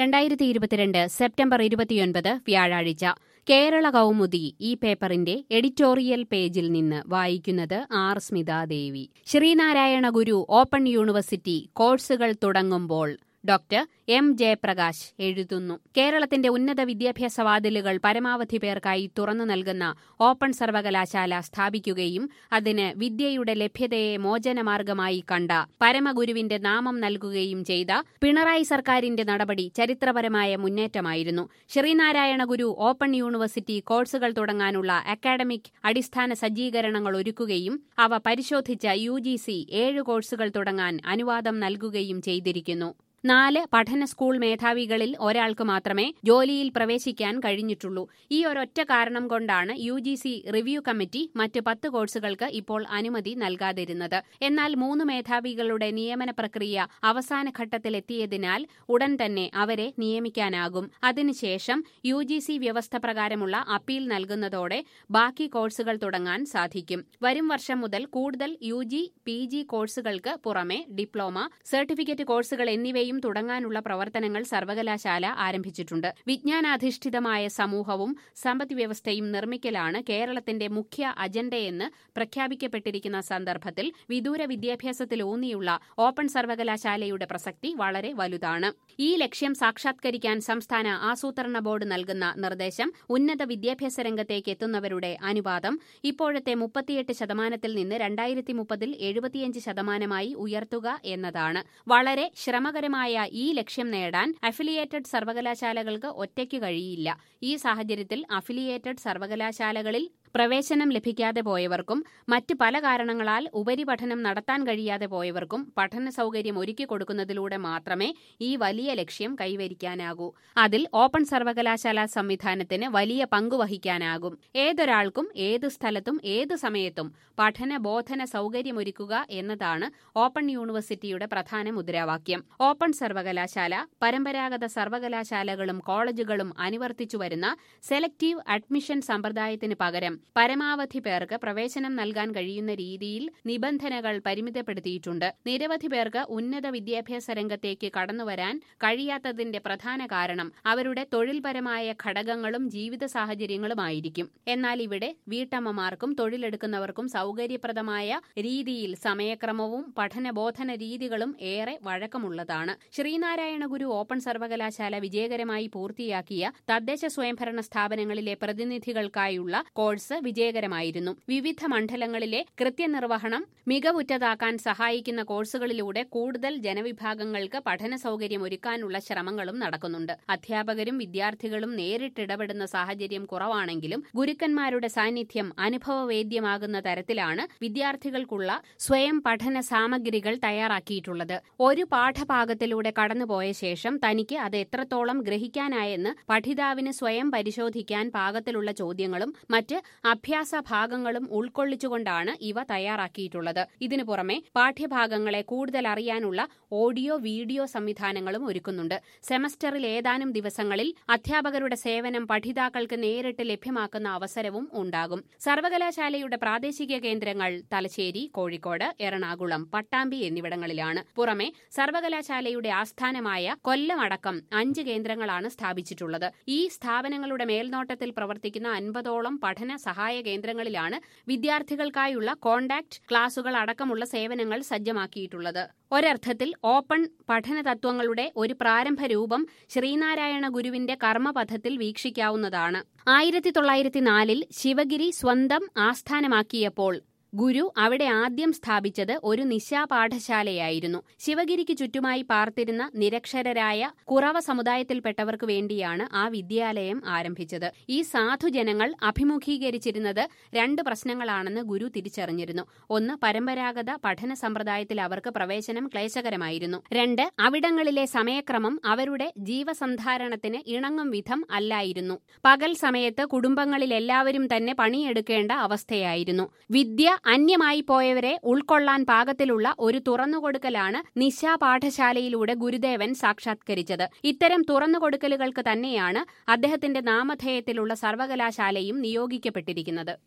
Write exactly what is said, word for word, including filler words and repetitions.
രണ്ടായിരത്തി ഇരുപത്തിരണ്ട് സെപ്റ്റംബർ ഇരുപത്തിയൊൻപത് വ്യാഴാഴ്ച കേരള കൗമുദി ഈ പേപ്പറിന്റെ എഡിറ്റോറിയൽ പേജിൽ നിന്ന് വായിക്കുന്നത് R Smithadevi. Sreenarayana Guru open university കോഴ്സുകൾ തുടങ്ങുമ്പോൾ ഡോക്ടർ എം ജയപ്രകാശ് എഴുതുന്നു. കേരളത്തിന്റെ ഉന്നത വിദ്യാഭ്യാസ വാതിലുകൾ പരമാവധി പേർക്കായി തുറന്നു നൽകുന്ന ഓപ്പൺ സർവകലാശാല സ്ഥാപിക്കുകയും അതിന് വിദ്യയുടെ ലഭ്യതയെ മോചനമാർഗമായി കണ്ട പരമഗുരുവിന്റെ നാമം നൽകുകയും ചെയ്ത പിണറായി സർക്കാരിന്റെ നടപടി ചരിത്രപരമായ മുന്നേറ്റമായിരുന്നു. ശ്രീനാരായണ ഗുരു ഓപ്പൺ യൂണിവേഴ്സിറ്റി കോഴ്സുകൾ തുടങ്ങാനുള്ള അക്കാഡമിക് അടിസ്ഥാന സജ്ജീകരണങ്ങൾ ഒരുക്കുകയും അവ പരിശോധിച്ച യു ജി സി ഏഴ് കോഴ്സുകൾ തുടങ്ങാൻ അനുവാദം നൽകുകയും ചെയ്തിരിക്കുന്നു. നാല് പഠന സ്കൂൾ മേധാവികളിൽ ഒരാൾക്ക് മാത്രമേ ജോലിയിൽ പ്രവേശിക്കാൻ കഴിഞ്ഞിട്ടുള്ളൂ. ഈ ഒരൊറ്റ കാരണം കൊണ്ടാണ് U G C review committee മറ്റ് പത്ത് കോഴ്സുകൾക്ക് ഇപ്പോൾ അനുമതി നൽകാതിരുന്നത്. എന്നാൽ മൂന്ന് മേധാവികളുടെ നിയമന പ്രക്രിയ അവസാന ഘട്ടത്തിലെത്തിയതിനാൽ ഉടൻ തന്നെ അവരെ നിയമിക്കാനാകും. അതിനുശേഷം യു ജി സി വ്യവസ്ഥ പ്രകാരമുള്ള അപ്പീൽ നൽകുന്നതോടെ ബാക്കി കോഴ്സുകൾ തുടങ്ങാൻ സാധിക്കും. വരും വർഷം മുതൽ കൂടുതൽ യു ജി പി ജി കോഴ്സുകൾക്ക് പുറമെ ഡിപ്ലോമ, സർട്ടിഫിക്കറ്റ് കോഴ്സുകൾ എന്നിവയും തുടങ്ങാനുള്ള പ്രവർത്തനങ്ങൾ സർവകലാശാല ആരംഭിച്ചിട്ടുണ്ട്. വിജ്ഞാനാധിഷ്ഠിതമായ സമൂഹവും സമ്പദ് വ്യവസ്ഥയും നിർമ്മിക്കലാണ് കേരളത്തിന്റെ മുഖ്യ അജണ്ടയെന്ന് പ്രഖ്യാപിക്കപ്പെട്ടിരിക്കുന്ന സന്ദർഭത്തിൽ വിദൂര വിദ്യാഭ്യാസത്തിലൂന്നിയുള്ള ഓപ്പൺ സർവകലാശാലയുടെ പ്രസക്തി വളരെ വലുതാണ്. ഈ ലക്ഷ്യം സാക്ഷാത്കരിക്കാൻ സംസ്ഥാന ആസൂത്രണ ബോർഡ് നൽകുന്ന നിർദ്ദേശം ഉന്നത വിദ്യാഭ്യാസ രംഗത്തേക്ക് എത്തുന്നവരുടെ അനുപാതം ഇപ്പോഴത്തെ മുപ്പത്തിയെട്ട് ശതമാനത്തിൽ നിന്ന് രണ്ടായിരത്തി മുപ്പതിൽ എഴുപത്തിയഞ്ച് ശതമാനമായി ഉയർത്തുക എന്നതാണ്. വളരെ ശ്രമകരമായ ഈ ലക്ഷ്യം നേടാൻ അഫിലിയേറ്റഡ് സർവകലാശാലകൾക്ക് ഒറ്റയ്ക്ക് കഴിയില്ല. ഈ സാഹചര്യത്തിൽ അഫിലിയേറ്റഡ് സർവകലാശാലകളിൽ പ്രവേശനം ലഭിക്കാതെ പോയവർക്കും മറ്റ് പല കാരണങ്ങളാൽ ഉപരിപഠനം നടത്താൻ കഴിയാതെ പോയവർക്കും പഠന സൗകര്യം ഒരുക്കി കൊടുക്കുന്നതിലൂടെ മാത്രമേ ഈ വലിയ ലക്ഷ്യം കൈവരിക്കാനാകൂ. അതിൽ ഓപ്പൺ സർവകലാശാല സംവിധാനത്തിന് വലിയ പങ്കുവഹിക്കാനാകും. ഏതൊരാൾക്കും ഏതു സ്ഥലത്തും ഏതു സമയത്തും പഠന ബോധന സൗകര്യമൊരുക്കുക എന്നതാണ് ഓപ്പൺ യൂണിവേഴ്സിറ്റിയുടെ പ്രധാന മുദ്രാവാക്യം. ഓപ്പൺ സർവകലാശാല പരമ്പരാഗത സർവകലാശാലകളും കോളേജുകളും അനുവർത്തിച്ചു വരുന്ന സെലക്ടീവ് അഡ്മിഷൻ സമ്പ്രദായത്തിന് പകരം പരമാവധി പേർക്ക് പ്രവേശനം നൽകാൻ കഴിയുന്ന രീതിയിൽ നിബന്ധനകൾ പരിമിതപ്പെടുത്തിയിട്ടുണ്ട്. നിരവധി പേർക്ക് ഉന്നത വിദ്യാഭ്യാസ രംഗത്തേക്ക് കടന്നുവരാൻ കഴിയാത്തതിന്റെ പ്രധാന കാരണം അവരുടെ തൊഴിൽപരമായ ഘടകങ്ങളും ജീവിത സാഹചര്യങ്ങളുമായിരിക്കും. എന്നാൽ ഇവിടെ വീട്ടമ്മമാർക്കും തൊഴിലെടുക്കുന്നവർക്കും സൗകര്യപ്രദമായ രീതിയിൽ സമയക്രമവും പഠനബോധന രീതികളും ഏറെ വഴക്കമുള്ളതാണ്. ശ്രീനാരായണ ഗുരു ഓപ്പൺ സർവകലാശാല വിജയകരമായി പൂർത്തിയാക്കിയ തദ്ദേശ സ്വയംഭരണ സ്ഥാപനങ്ങളിലെ പ്രതിനിധികൾക്കായുള്ള കോഴ്സ് വിജയകരമായിരുന്നു. വിവിധ മണ്ഡലങ്ങളിലെ കൃത്യനിർവഹണം മികവുറ്റതാക്കാൻ സഹായിക്കുന്ന കോഴ്സുകളിലൂടെ കൂടുതൽ ജനവിഭാഗങ്ങൾക്ക് പഠന സൗകര്യം ഒരുക്കാനുള്ള ശ്രമങ്ങളും നടക്കുന്നുണ്ട്. അധ്യാപകരും വിദ്യാർത്ഥികളും നേരിട്ടിടപെടുന്ന സാഹചര്യം കുറവാണെങ്കിലും ഗുരുക്കന്മാരുടെ സാന്നിധ്യം അനുഭവവേദ്യമാകുന്ന തരത്തിലാണ് വിദ്യാർത്ഥികൾക്കുള്ള സ്വയം പഠന സാമഗ്രികൾ തയ്യാറാക്കിയിട്ടുള്ളത്. ഒരു പാഠഭാഗത്തിലൂടെ കടന്നുപോയ ശേഷം തനിക്ക് അത് എത്രത്തോളം ഗ്രഹിക്കാനായെന്ന് പഠിതാവിന് സ്വയം പരിശോധിക്കാൻ പാകത്തിലുള്ള ചോദ്യങ്ങളും മറ്റ് അഭ്യാസ ഭാഗങ്ങളും ഉൾക്കൊള്ളിച്ചുകൊണ്ടാണ് ഇവ തയ്യാറാക്കിയിട്ടുള്ളത്. ഇതിനു പുറമെ പാഠ്യഭാഗങ്ങളെ കൂടുതൽ അറിയാനുള്ള ഓഡിയോ വീഡിയോ സംവിധാനങ്ങളും ഒരുക്കുന്നുണ്ട്. സെമസ്റ്ററിൽ ഏതാനും ദിവസങ്ങളിൽ അധ്യാപകരുടെ സേവനം പഠിതാക്കൾക്ക് നേരിട്ട് ലഭ്യമാക്കുന്ന അവസരവും ഉണ്ടാകും. സർവകലാശാലയുടെ പ്രാദേശിക കേന്ദ്രങ്ങൾ തലശ്ശേരി, കോഴിക്കോട്, എറണാകുളം, പട്ടാമ്പി എന്നിവിടങ്ങളിലാണ്. പുറമെ സർവകലാശാലയുടെ ആസ്ഥാനമായ കൊല്ലം അടക്കം അഞ്ച് കേന്ദ്രങ്ങളാണ് സ്ഥാപിച്ചിട്ടുള്ളത്. ഈ സ്ഥാപനങ്ങളുടെ മേൽനോട്ടത്തിൽ പ്രവർത്തിക്കുന്ന അൻപതോളം പഠന സഹായ കേന്ദ്രങ്ങളിലാണ് വിദ്യാർത്ഥികൾക്കായുള്ള കോണ്ടാക്ട് ക്ലാസുകൾ അടക്കമുള്ള സേവനങ്ങൾ സജ്ജമാക്കിയിട്ടുള്ളത്. ഒരർത്ഥത്തിൽ ഓപ്പൺ പഠന തത്വങ്ങളുടെ ഒരു പ്രാരംഭ രൂപം ശ്രീനാരായണ ഗുരുവിന്റെ കർമ്മപഥത്തിൽ വീക്ഷിക്കാവുന്നതാണ്. ആയിരത്തി തൊള്ളായിരത്തി നാലിൽ ശിവഗിരി സ്വന്തം ആസ്ഥാനമാക്കിയപ്പോൾ ഗുരു അവിടെ ആദ്യം സ്ഥാപിച്ചത് ഒരു നിശാ പാഠശാലയായിരുന്നു. ശിവഗിരിക്ക് ചുറ്റുമായി പാർത്തിരുന്ന നിരക്ഷരരായ കുറവ സമുദായത്തിൽപ്പെട്ടവർക്ക് വേണ്ടിയാണ് ആ വിദ്യാലയം ആരംഭിച്ചത്. ഈ സാധുജനങ്ങൾ അഭിമുഖീകരിച്ചിരുന്നത് രണ്ട് പ്രശ്നങ്ങളാണെന്ന് ഗുരു തിരിച്ചറിഞ്ഞിരുന്നു. ഒന്ന്, പരമ്പരാഗത പഠന സമ്പ്രദായത്തിൽ അവർക്ക് പ്രവേശനം ക്ലേശകരമായിരുന്നു. രണ്ട്, അവിടങ്ങളിലെ സമയക്രമം അവരുടെ ജീവസന്ധാരണത്തിന് ഇണങ്ങും വിധം അല്ലായിരുന്നു. പകൽ സമയത്ത് കുടുംബങ്ങളിലെല്ലാവരും തന്നെ പണിയെടുക്കേണ്ട അവസ്ഥയായിരുന്നു. വിദ്യ അന്യമായി പോയവരെ ഉൾക്കൊള്ളാൻ പാകത്തിലുള്ള ഒരു തുറന്നുകൊടുക്കലാണ് നിശാ പാഠശാലയിലൂടെ ഗുരുദേവൻ സാക്ഷാത്കരിച്ചത്. ഇത്തരം തുറന്നുകൊടുക്കലുകൾക്ക് തന്നെയാണ് അദ്ദേഹത്തിന്റെ നാമധേയത്തിലുള്ള സർവകലാശാലയും നിയോഗിക്കപ്പെട്ടിരിക്കുന്നത്.